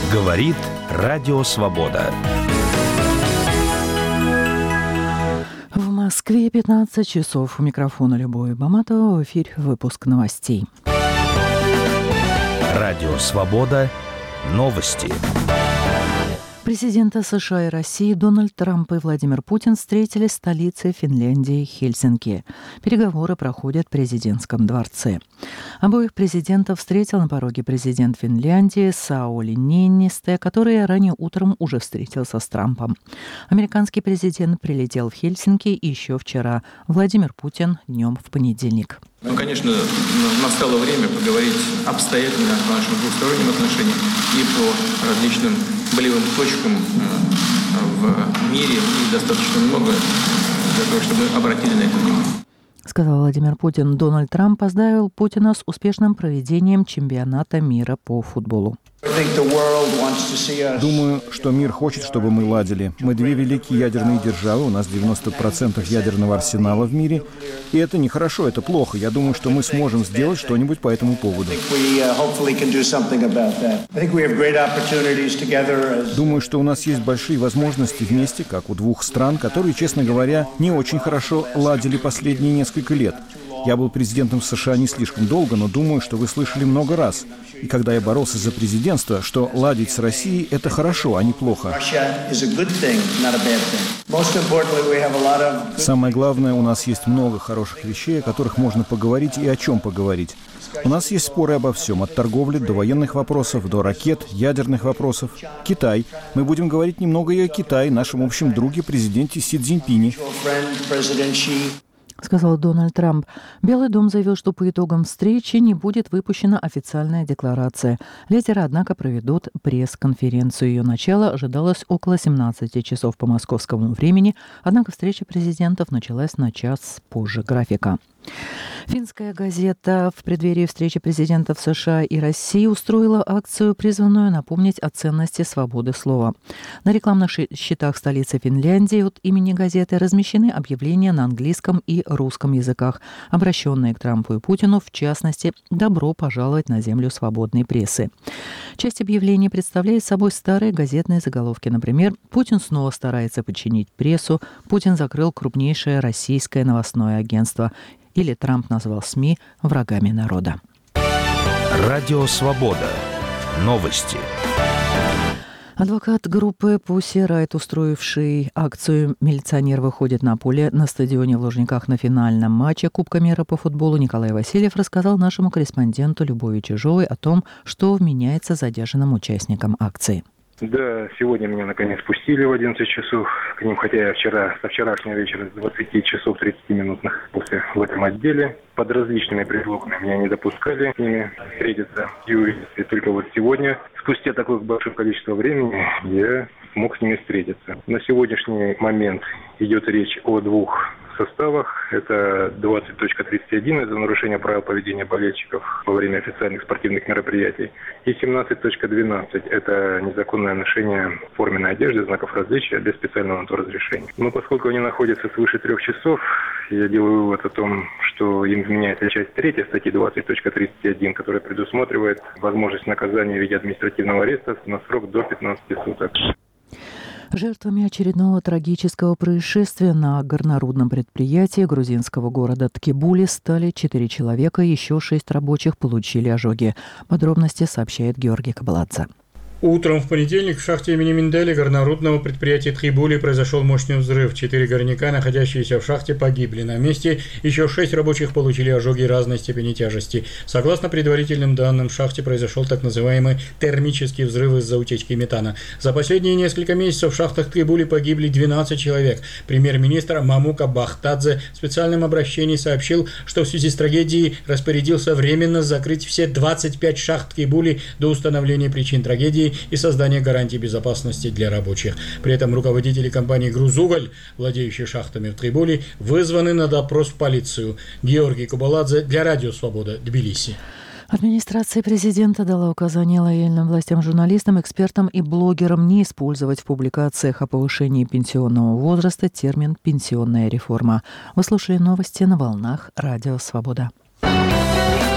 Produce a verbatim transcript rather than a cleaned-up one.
Говорит Радио Свобода. В Москве пятнадцать часов. У микрофона Любовь Баматова. В эфире выпуск новостей. Радио Свобода. Новости. Президенты США и России Дональд Трамп и Владимир Путин встретились в столице Финляндии Хельсинки. Переговоры проходят в президентском дворце. Обоих президентов встретил на пороге президент Финляндии Саули Ниинистö, который ранее утром уже встретился с Трампом. Американский президент прилетел в Хельсинки еще вчера. Владимир Путин днем в понедельник. Ну, конечно, настало время поговорить обстоятельно о наших двусторонних отношениях и по различным болевым точкам в мире. И достаточно много для того, чтобы мы обратили на это внимание. Сказал Владимир Путин. Дональд Трамп поздравил Путина с успешным проведением чемпионата мира по футболу. Думаю, что мир хочет, чтобы мы ладили. Мы две великие ядерные державы, у нас девяносто процентов ядерного арсенала в мире. И это не хорошо, это плохо. Я думаю, что мы сможем сделать что-нибудь по этому поводу. Думаю, что у нас есть большие возможности вместе, как у двух стран, которые, честно говоря, не очень хорошо ладили последние несколько лет. Я был президентом США не слишком долго, но думаю, что вы слышали много раз. И когда я боролся за президентство, что ладить с Россией – это хорошо, а не плохо. Самое главное, у нас есть много хороших вещей, о которых можно поговорить и о чем поговорить. У нас есть споры обо всем, от торговли до военных вопросов, до ракет, ядерных вопросов. Китай. Мы будем говорить немного и о Китае, нашем общем друге, президенте Си Цзиньпине. Сказал Дональд Трамп. Белый дом заявил, что по итогам встречи не будет выпущена официальная декларация. Лидеры, однако, проведут пресс-конференцию. Ее начало ожидалось около семнадцати часов по московскому времени, однако встреча президентов началась на час позже графика. Финская газета в преддверии встречи президентов США и России устроила акцию, призванную напомнить о ценности свободы слова. На рекламных счетах столицы Финляндии от имени газеты размещены объявления на английском и русском языках, обращенные к Трампу и Путину, в частности, «Добро пожаловать на землю свободной прессы». Часть объявлений представляет собой старые газетные заголовки. Например, «Путин снова старается подчинить прессу», «Путин закрыл крупнейшее российское новостное агентство», или Трамп назвал СМИ врагами народа. Радио Свобода. Новости. Адвокат группы Pussy Riot, устроивший акцию «Милиционер выходит на поле» на стадионе в Лужниках на финальном матче Кубка мира по футболу, Николай Васильев рассказал нашему корреспонденту Любови Чижовой о том, что вменяется задержанным участникам акции. Да, сегодня меня наконец пустили в одиннадцать часов к ним, хотя я вчера, со вчерашнего вечера с двадцати часов тридцати минут находился в этом отделе. Под различными предлогами меня не допускали с ними встретиться и увидеться. И только вот сегодня, спустя такое большое количество времени, я смог с ними встретиться. На сегодняшний момент идет речь о двух составах. Это двадцать точка тридцать один, это нарушение правил поведения болельщиков во время официальных спортивных мероприятий. И семнадцать точка двенадцать, это незаконное ношение форменной одежды, знаков различия без специального на то разрешения. Но поскольку они находятся свыше трех часов, я делаю вывод о том, что им вменяется часть третья статьи двадцать точка тридцать один, которая предусматривает возможность наказания в виде административного ареста на срок до пятнадцати суток. Жертвами очередного трагического происшествия на горнорудном предприятии грузинского города Ткибули стали четыре человека, еще шесть рабочих получили ожоги. Подробности сообщает Георгий Кабаладзе. Утром в понедельник в шахте имени Миндели горнорудного предприятия Ткибули произошел мощный взрыв. Четыре горняка, находящиеся в шахте, погибли на месте. Еще шесть рабочих получили ожоги разной степени тяжести. Согласно предварительным данным, в шахте произошел так называемый термический взрыв из-за утечки метана. За последние несколько месяцев в шахтах Ткибули погибли двенадцать человек. Премьер-министр Мамука Бахтадзе в специальном обращении сообщил, что в связи с трагедией распорядился временно закрыть все двадцать пять шахт Ткибули до установления причин трагедии и создания гарантий безопасности для рабочих. При этом руководители компании «Грузуголь», владеющие шахтами в Ткибули, вызваны на допрос в полицию. Георгий Кабаладзе для Радио Свобода, Тбилиси. Администрация президента дала указание лояльным властям, журналистам, экспертам и блогерам не использовать в публикациях о повышении пенсионного возраста термин «пенсионная реформа». Вы слушали новости на волнах Радио Свобода.